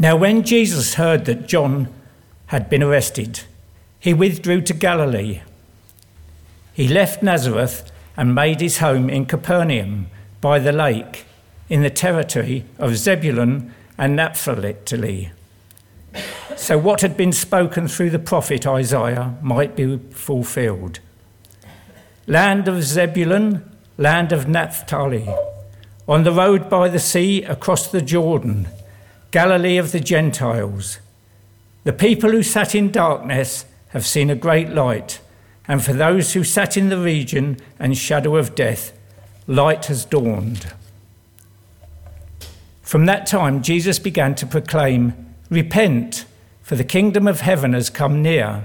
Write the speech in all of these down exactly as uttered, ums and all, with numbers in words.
Now when Jesus heard that John had been arrested, he withdrew to Galilee. He left Nazareth and made his home in Capernaum by the lake, in the territory of Zebulun and Naphtali, so what had been spoken through the prophet Isaiah might be fulfilled. Land of Zebulun, land of Naphtali, on the road by the sea across the Jordan, Galilee of the Gentiles. The people who sat in darkness have seen a great light, and for those who sat in the region and shadow of death, light has dawned. From that time, Jesus began to proclaim, "Repent, for the kingdom of heaven has come near."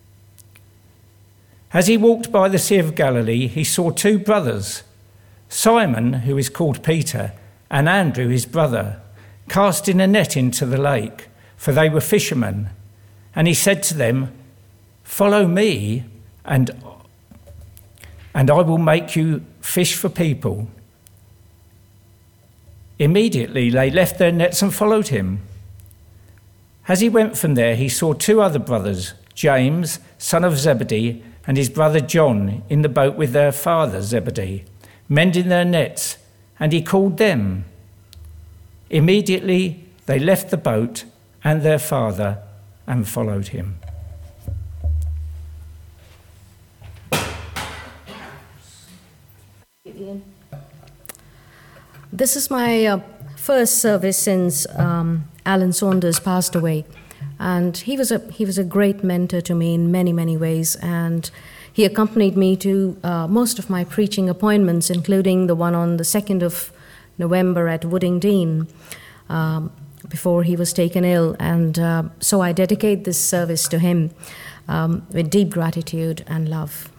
As he walked by the Sea of Galilee, he saw two brothers, Simon, who is called Peter, and Andrew, his brother, casting a net into the lake, for they were fishermen. And he said to them, "Follow me, and, and I will make you fish for people." Immediately they left their nets and followed him. As he went from there, he saw two other brothers, James, son of Zebedee, and his brother John, in the boat with their father Zebedee, mending their nets, and he called them. Immediately they left the boat and their father and followed him. This is my uh, first service since um, Alan Saunders passed away, and he was a he was a great mentor to me in many many ways, and he accompanied me to uh, most of my preaching appointments, including the one on the second of November at Woodingdean, um, before he was taken ill, and uh, so I dedicate this service to him um, with deep gratitude and love.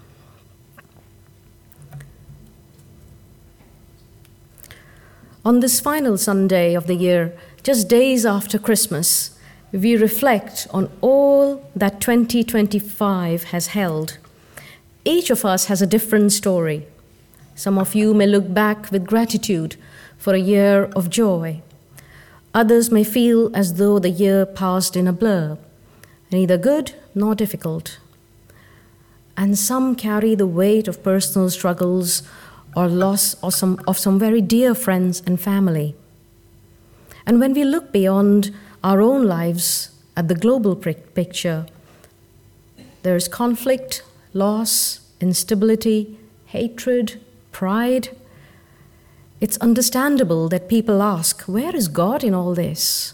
On this final Sunday of the year, just days after Christmas, we reflect on all that twenty twenty-five has held. Each of us has a different story. Some of you may look back with gratitude for a year of joy. Others may feel as though the year passed in a blur, neither good nor difficult. And some carry the weight of personal struggles or loss of some, of some very dear friends and family. And when we look beyond our own lives at the global picture, there is conflict, loss, instability, hatred, pride. It's understandable that people ask, where is God in all this?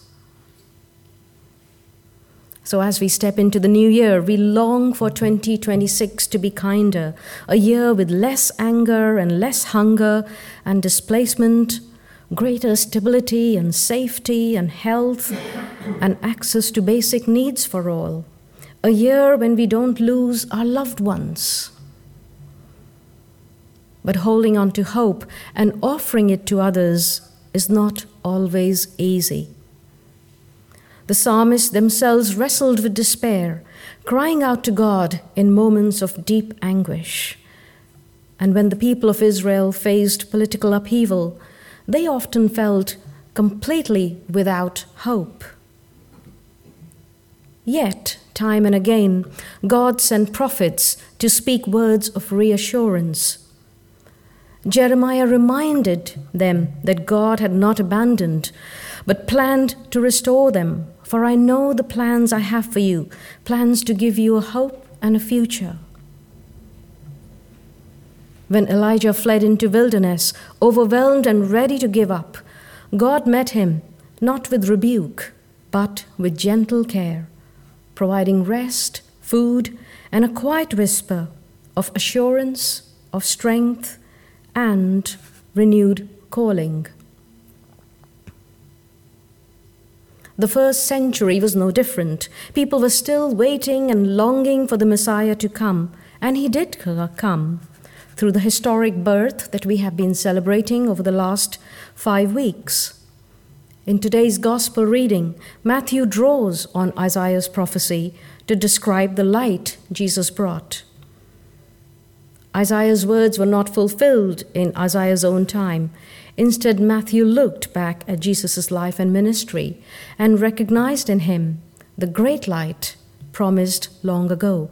So as we step into the new year, we long for twenty twenty-six to be kinder, a year with less anger and less hunger and displacement, greater stability and safety and health and access to basic needs for all, a year when we don't lose our loved ones. But holding on to hope and offering it to others is not always easy. The psalmists themselves wrestled with despair, crying out to God in moments of deep anguish. And when the people of Israel faced political upheaval, they often felt completely without hope. Yet, time and again, God sent prophets to speak words of reassurance. Jeremiah reminded them that God had not abandoned, but planned to restore them. For I know the plans I have for you, plans to give you a hope and a future. When Elijah fled into wilderness, overwhelmed and ready to give up, God met him, not with rebuke, but with gentle care, providing rest, food, and a quiet whisper of assurance, of strength, and renewed calling. The first century was no different. People were still waiting and longing for the Messiah to come, and he did come through the historic birth that we have been celebrating over the last five weeks. In today's gospel reading, Matthew draws on Isaiah's prophecy to describe the light Jesus brought. Isaiah's words were not fulfilled in Isaiah's own time. Instead, Matthew looked back at Jesus' life and ministry and recognized in him the great light promised long ago.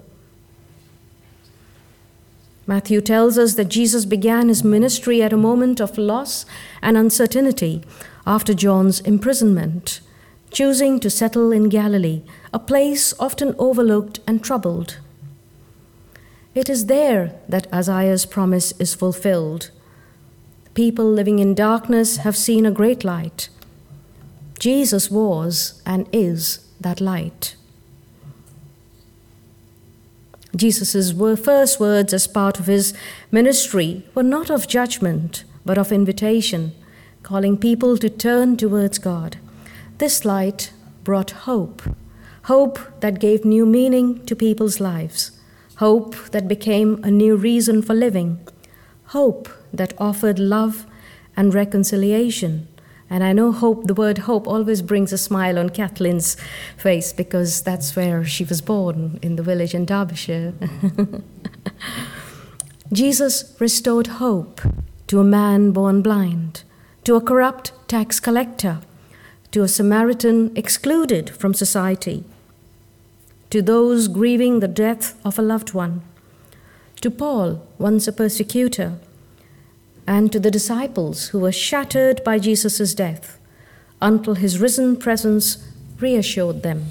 Matthew tells us that Jesus began his ministry at a moment of loss and uncertainty after John's imprisonment, choosing to settle in Galilee, a place often overlooked and troubled. It is there that Isaiah's promise is fulfilled. People living in darkness have seen a great light. Jesus was and is that light. Jesus' first words as part of his ministry were not of judgment, but of invitation, calling people to turn towards God. This light brought hope, hope that gave new meaning to people's lives, hope that became a new reason for living, hope that offered love and reconciliation. And I know hope, the word hope always brings a smile on Kathleen's face because that's where she was born, in the village in Derbyshire. Jesus restored hope to a man born blind, to a corrupt tax collector, to a Samaritan excluded from society, to those grieving the death of a loved one, to Paul, once a persecutor, and to the disciples who were shattered by Jesus' death until his risen presence reassured them.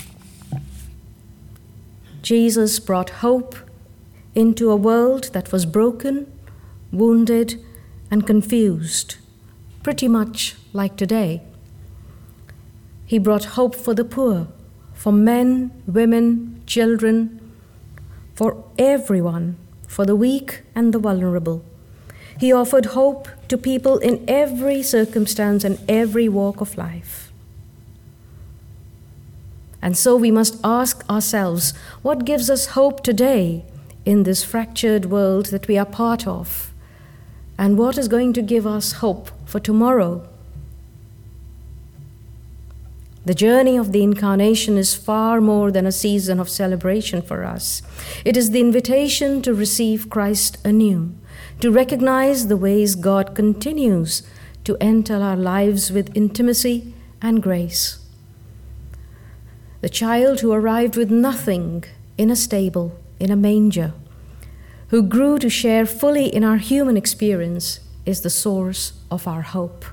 Jesus brought hope into a world that was broken, wounded, and confused, pretty much like today. He brought hope for the poor, for men, women, children, for everyone, for the weak and the vulnerable. He offered hope to people in every circumstance and every walk of life. And so we must ask ourselves, what gives us hope today in this fractured world that we are part of? And what is going to give us hope for tomorrow? The journey of the Incarnation is far more than a season of celebration for us. It is the invitation to receive Christ anew, to recognize the ways God continues to enter our lives with intimacy and grace. The child who arrived with nothing in a stable, in a manger, who grew to share fully in our human experience, is the source of our hope.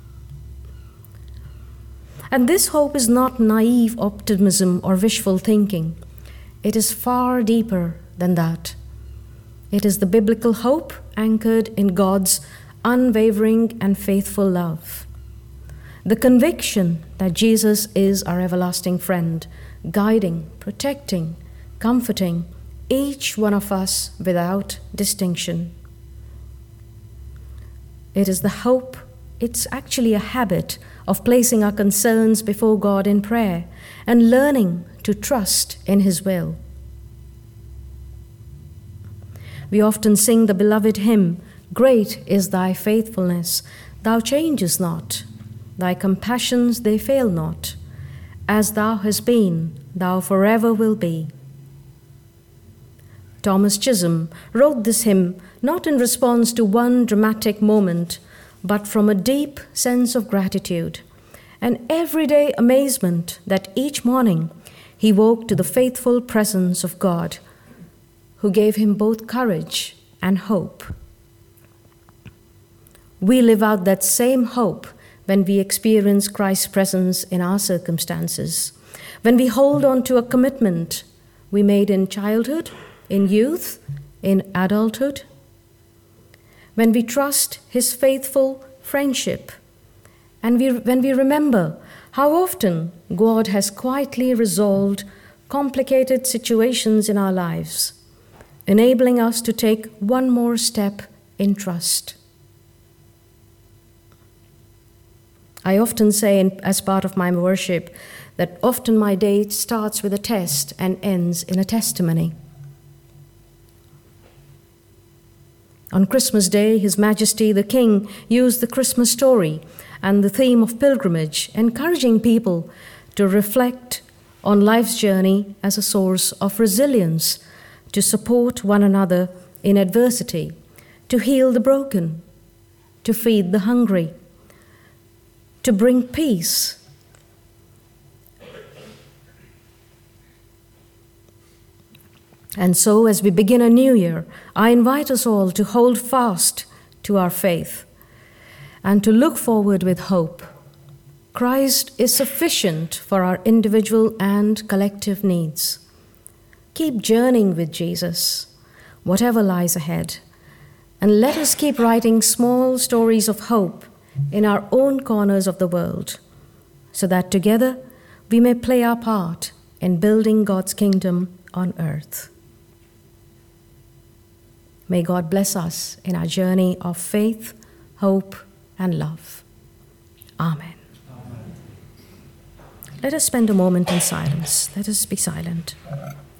And this hope is not naive optimism or wishful thinking. It is far deeper than that. It is the biblical hope anchored in God's unwavering and faithful love. The conviction that Jesus is our everlasting friend, guiding, protecting, comforting each one of us without distinction. It is the hope, it's actually a habit of placing our concerns before God in prayer and learning to trust in His will. We often sing the beloved hymn, "Great is thy faithfulness, thou changest not, thy compassions they fail not. As thou hast been, thou forever will be." Thomas Chisholm wrote this hymn not in response to one dramatic moment, but from a deep sense of gratitude and everyday amazement that each morning he woke to the faithful presence of God, who gave him both courage and hope. We live out that same hope when we experience Christ's presence in our circumstances, when we hold on to a commitment we made in childhood, in youth, in adulthood, when we trust His faithful friendship, and we, when we remember how often God has quietly resolved complicated situations in our lives, enabling us to take one more step in trust. I often say, in, as part of my worship, that often my day starts with a test and ends in a testimony. On Christmas Day, His Majesty the King used the Christmas story and the theme of pilgrimage, encouraging people to reflect on life's journey as a source of resilience, to support one another in adversity, to heal the broken, to feed the hungry, to bring peace. And so, as we begin a new year, I invite us all to hold fast to our faith and to look forward with hope. Christ is sufficient for our individual and collective needs. Keep journeying with Jesus, whatever lies ahead, and let us keep writing small stories of hope in our own corners of the world, so that together we may play our part in building God's kingdom on earth. May God bless us in our journey of faith, hope, and love. Amen. Amen. Let us spend a moment in silence. Let us be silent.